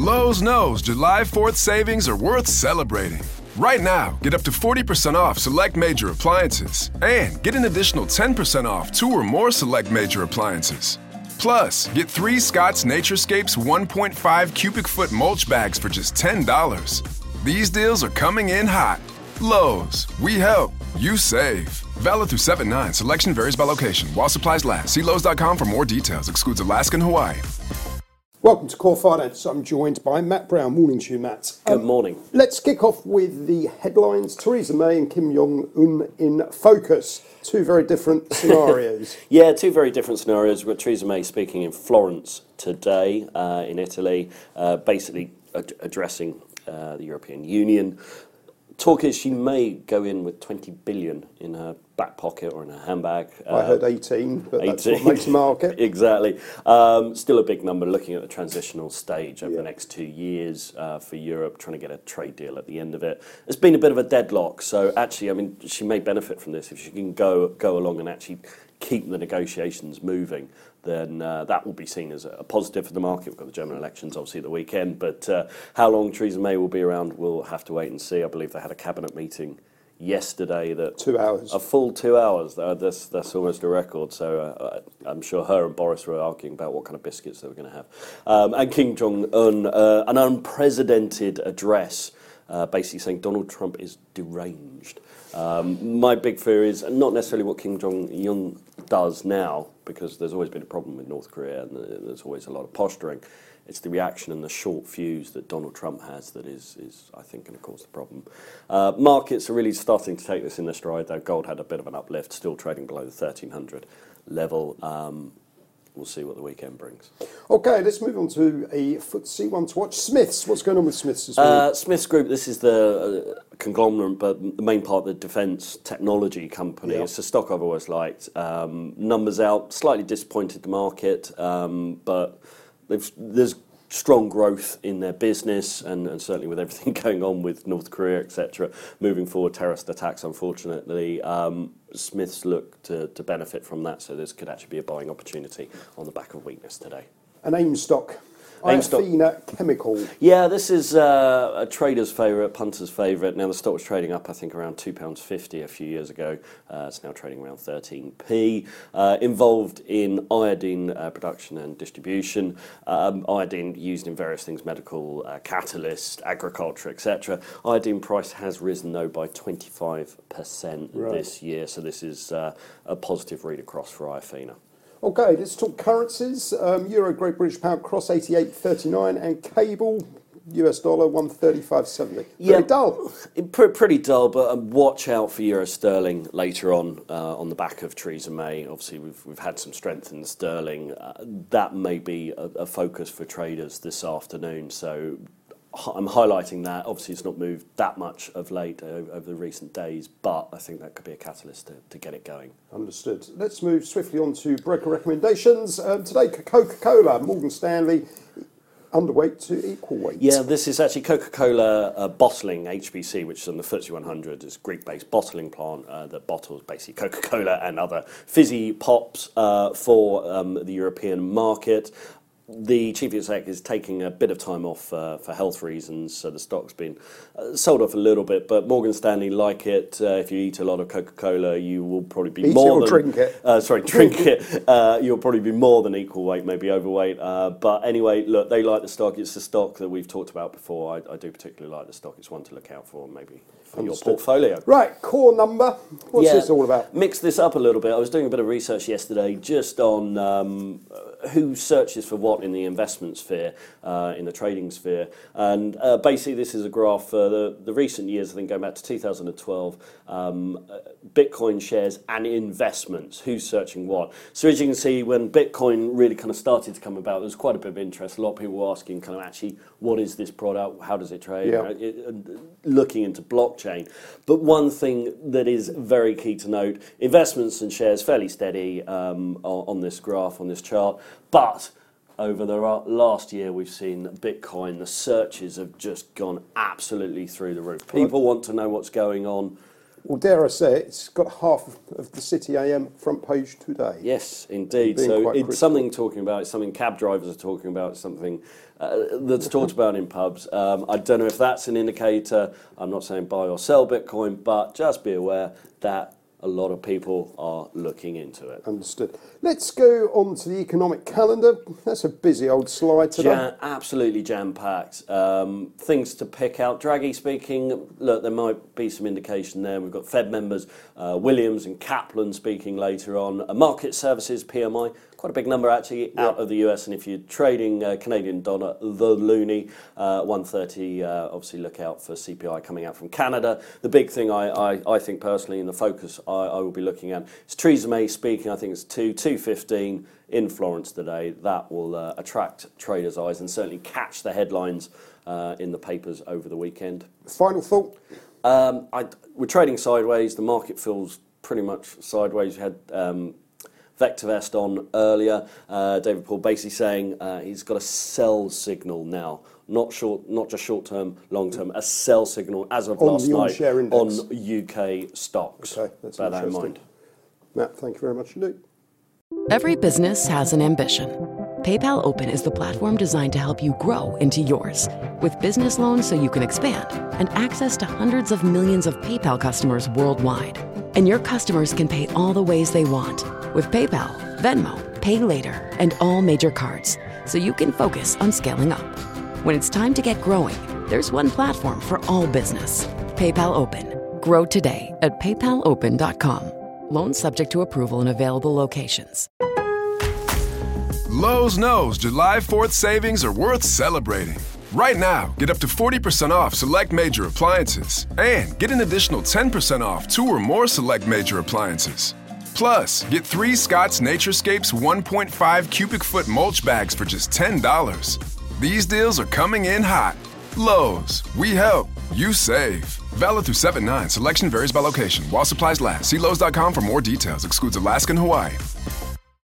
Lowe's knows July 4th savings are worth celebrating. Right now, get up to 40% off select major appliances and get an additional 10% off 2 or more select major appliances. Plus, get 3 Scott's Naturescapes 1.5 cubic foot mulch bags for just $10. These deals are coming in hot. Lowe's, we help, you save. Valid through 7/9. Selection varies by location. While supplies last. See Lowe's.com for more details. Excludes Alaska and Hawaii. Welcome to Core Finance. I'm joined by Matt Brown. Morning to you, Matt. Good morning. Let's kick off with the headlines. Theresa May and Kim Jong-un in focus. 2 very different scenarios. Yeah, 2 very different scenarios. We've got Theresa May speaking in Florence today in Italy, basically addressing the European Union. Talk is she may go in with 20 billion in her back pocket or in her handbag. I heard 18, but 18. That's what makes the market. Exactly. Still a big number looking at the transitional stage over the next 2 years for Europe, trying to get a trade deal at the end of it. It's been a bit of a deadlock, so actually, I mean, she may benefit from this if she can go along and actually keep the negotiations moving. Then that will be seen as a positive for the market. We've got the German elections, obviously, at the weekend. But how long Theresa May will be around, we'll have to wait and see. I believe they had a cabinet meeting yesterday. 2 hours. A full 2 hours. That's almost a record. So I'm sure her and Boris were arguing about what kind of biscuits they were going to have. And Kim Jong-un, an unprecedented address, basically saying Donald Trump is deranged. My big fear is not necessarily what Kim Jong-un does now, because there's always been a problem with North Korea and there's always a lot of posturing. It's the reaction and the short fuse that Donald Trump has that is I think, going to cause the problem. Markets are really starting to take this in their stride, though. Gold had a bit of an uplift, still trading below the 1,300 level. We'll see what the weekend brings. Okay, let's move on to a FTSE one to watch. Smiths, what's going on with Smiths this morning? Smiths Group, this is the conglomerate, but the main part, the defence technology company. Yep. It's a stock I've always liked. Numbers out, slightly disappointed the market, but there's strong growth in their business, and certainly with everything going on with North Korea, etc., moving forward, terrorist attacks, unfortunately, Smiths look to benefit from that, so this could actually be a buying opportunity on the back of weakness today. An AIM stock. Iofina Chemical. Yeah, this is a trader's favourite, punter's favourite. Now, the stock was trading up, I think, around £2.50 a few years ago. It's now trading around 13p. Involved in iodine production and distribution. Iodine used in various things, medical, catalyst, agriculture, etc. Iodine price has risen, though, by 25% this year. So this is a positive read across for Iofina. Okay, let's talk currencies. Euro, Great British Pound, cross 88.39, and cable, US dollar, 135.70. Pretty dull. Pretty dull, but watch out for Euro sterling later on the back of Theresa May. Obviously, we've had some strength in the sterling. That may be a focus for traders this afternoon. So I'm highlighting that. Obviously, it's not moved that much of late over the recent days, but I think that could be a catalyst to get it going. Understood. Let's move swiftly on to broker recommendations. Today, Coca-Cola, Morgan Stanley, underweight to equal weight. Yeah, this is actually Coca-Cola bottling, HBC, which is on the FTSE 100. It's a Greek-based bottling plant that bottles basically Coca-Cola and other fizzy pops for the European market. The chief exec is taking a bit of time off for health reasons, so the stock's been sold off a little bit. But Morgan Stanley like it. If you eat a lot of Coca-Cola, you will probably be drink it. You'll probably be more than equal weight, maybe overweight. But anyway, look, they like the stock. It's the stock that we've talked about before. I do particularly like the stock. It's one to look out for, maybe for your portfolio. Right, core number. What's this all about? Mix this up a little bit. I was doing a bit of research yesterday just on who searches for what in the investment sphere, in the trading sphere. And basically this is a graph for the recent years, I think going back to 2012, Bitcoin shares and investments, who's searching what. So as you can see, when Bitcoin really kind of started to come about, there was quite a bit of interest. A lot of people were asking kind of actually, what is this product? How does it trade? Looking into blockchain. But one thing that is very key to note, investments and shares fairly steady on this graph, on this chart, but over the last year, we've seen Bitcoin, the searches have just gone absolutely through the roof. People want to know what's going on. Well, dare I say it, it's got half of the City AM front page today. Yes, indeed. So it's something talking about, it's something cab drivers are talking about, it's something that's talked about in pubs. I don't know if that's an indicator. I'm not saying buy or sell Bitcoin, but just be aware that a lot of people are looking into it. Understood. Let's go on to the economic calendar. That's a busy old slide today. Absolutely jam-packed. Things to pick out. Draghi speaking. Look, there might be some indication there. We've got Fed members, Williams and Kaplan speaking later on. Market services, PMI, quite a big number actually out of the US. And if you're trading Canadian dollar, the loonie, 130, obviously look out for CPI coming out from Canada. The big thing I think personally, and the focus I will be looking at, is Theresa May speaking. I think it's 2:15 in Florence today. That will attract traders' eyes and certainly catch the headlines in the papers over the weekend. Final thought? We're trading sideways. The market feels pretty much sideways. We had VectorVest on earlier. David Paul basically saying he's got a sell signal now. Not just short term, long term, a sell signal as of last night on UK stocks. Okay, that's bear that in mind. Matt, thank you very much indeed. Every business has an ambition. PayPal Open is the platform designed to help you grow into yours. With business loans so you can expand and access to hundreds of millions of PayPal customers worldwide. And your customers can pay all the ways they want with PayPal, Venmo, Pay Later, and all major cards, so you can focus on scaling up. When it's time to get growing, there's one platform for all business. PayPal Open. Grow today at paypalopen.com. Loans subject to approval in available locations. Lowe's knows July 4th savings are worth celebrating. Right now, get up to 40% off select major appliances and get an additional 10% off 2 or more select major appliances. Plus, get 3 Scott's Naturescapes 1.5 cubic foot mulch bags for just $10. These deals are coming in hot. Lowe's, we help, you save. Valid through 7/9. Selection varies by location. While supplies last. See Lowe's.com for more details. Excludes Alaska and Hawaii.